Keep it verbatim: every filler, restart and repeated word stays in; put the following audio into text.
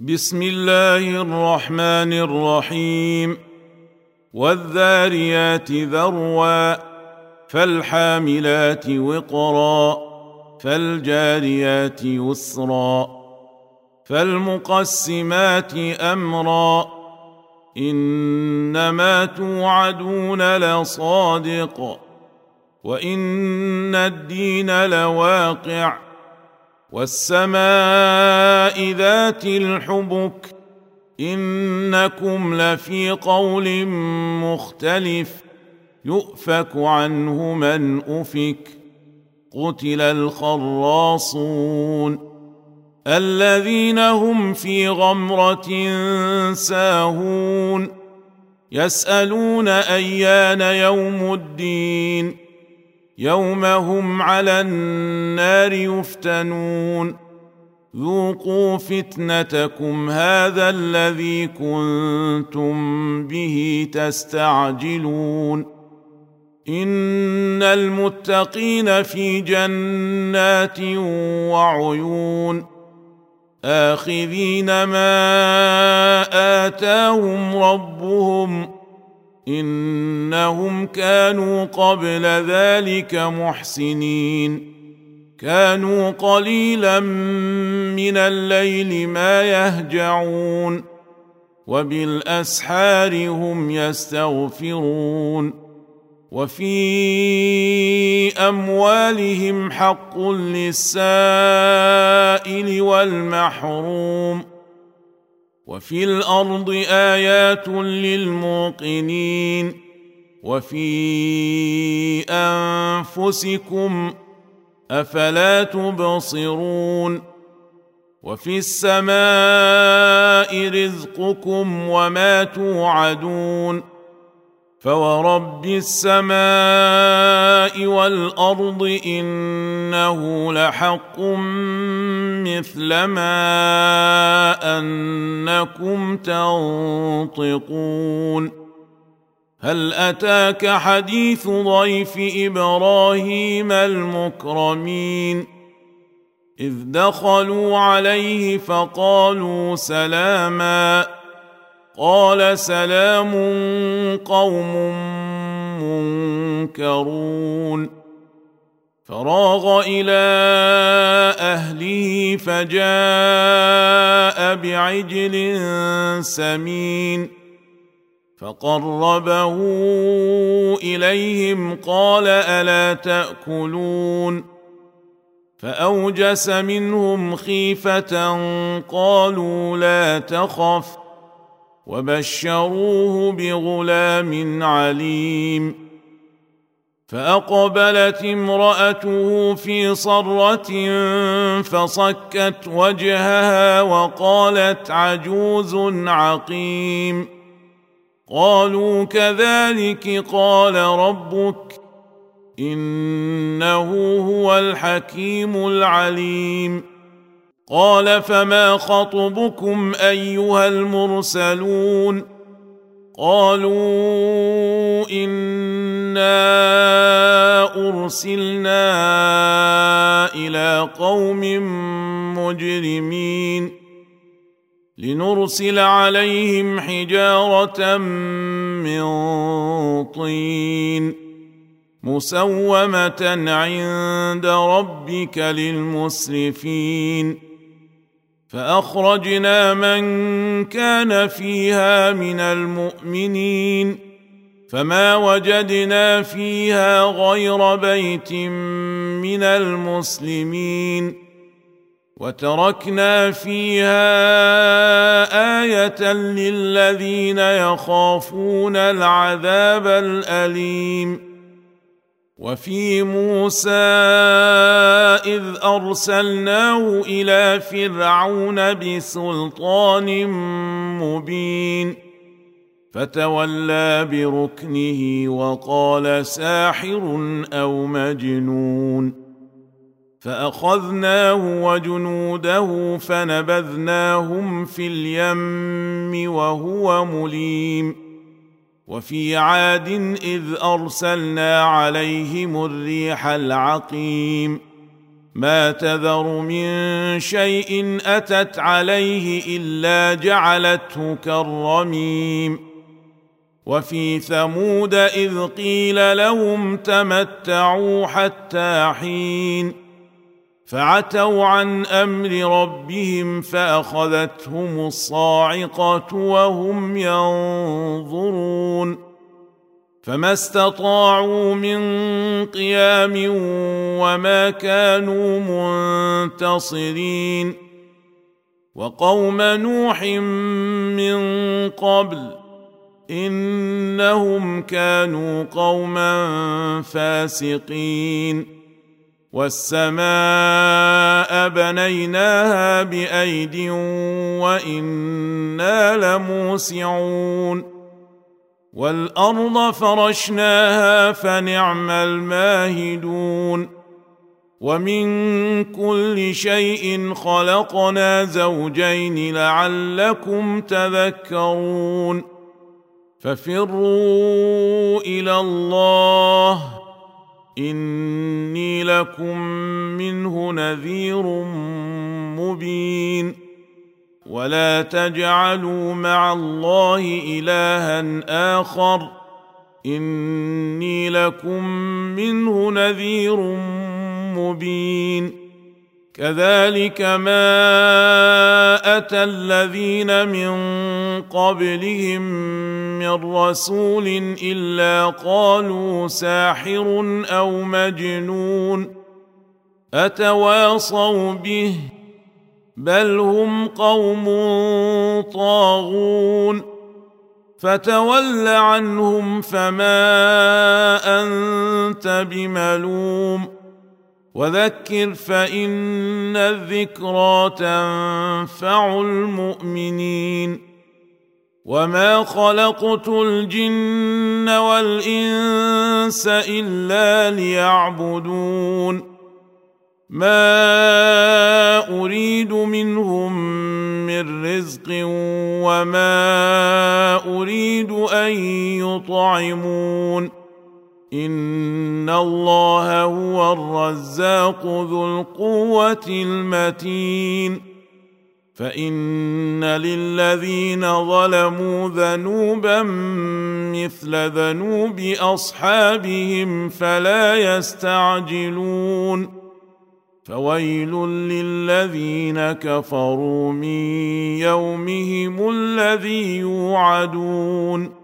بسم الله الرحمن الرحيم. والذاريات ذروا فالحاملات وقرا فالجاريات يسرا فالمقسمات أمرا إنما توعدون لصادق وإن الدين لواقع والسماء ذات الحبك إنكم لفي قول مختلف يؤفك عنه من أفك قتل الخراصون الذين هم في غمرة ساهون يسألون أيان يوم الدين يوم هم على النار يفتنون ذوقوا فتنتكم هذا الذي كنتم به تستعجلون إن المتقين في جنات وعيون آخذين ما آتاهم ربهم إنهم كانوا قبل ذلك محسنين كانوا قليلا من الليل ما يهجعون وبالأسحار هم يستغفرون وفي أموالهم حق للسائل والمحروم وفي الأرض آيات للموقنين وفي أنفسكم أفلا تبصرون وفي السماء رزقكم وما توعدون فورب السماء والأرض إنه لحق مثل ما أنكم تنطقون هل أتاك حديث ضيف إبراهيم المكرمين إذ دخلوا عليه فقالوا سلاما قال سلام قوم منكرون فراغ إلى أهله فجاء بعجل سمين فقربه إليهم قال ألا تأكلون فأوجس منهم خيفة قالوا لا تخف وبشروه بغلام عليم فأقبلت امرأته في صرة فصكت وجهها وقالت عجوز عقيم قالوا كذلك قال ربك إنه هو الحكيم العليم قال فما خطبكم أيها المرسلون قالوا إنا أرسلنا إلى قوم مجرمين لنرسل عليهم حجارة من طين مسومة عند ربك للمسرفين فأخرجنا من كان فيها من المؤمنين فما وجدنا فيها غير بيت من المسلمين وتركنا فيها آية للذين يخافون العذاب الأليم وفي موسى إذ أرسلناه إلى فرعون بسلطان مبين فتولى بركنه وقال ساحر أو مجنون فأخذناه وجنوده فنبذناهم في اليم وهو مليم وفي عاد إذ أرسلنا عليهم الريح العقيم ما تذر من شيء أتت عليه إلا جعلته كالرميم وفي ثمود إذ قيل لهم تمتعوا حتى حين فعتوا عن أمر ربهم فأخذتهم الصاعقة وهم ينظرون فما استطاعوا من قيام وما كانوا منتصرين وقوم نوح من قبل إنهم كانوا قوما فاسقين والسماء بنيناها بأيد وإنا لموسعون والأرض فرشناها فنعم الماهدون ومن كل شيء خلقنا زوجين لعلكم تذكرون ففروا إلى الله إني لكم منه نذير مبين ولا تجعلوا مع الله إلها آخر إني لكم منه نذير مبين كذلك ما أتى الذين من قبلهم من رسول إلا قالوا ساحر أو مجنون أتواصوا به بل هم قوم طاغون فتول عنهم فما أنت بملوم وذكر فإن الذكرى تنفع المؤمنين وما خلقت الجن والإنس إلا ليعبدون ما أريد منهم من رزق وما أريد أن يطعمون إن الله هو الرزاق ذو القوة المتين فإن للذين ظلموا ذنوبا مثل ذنوب أصحابهم فلا يستعجلون فويل للذين كفروا من يومهم الذي يوعدون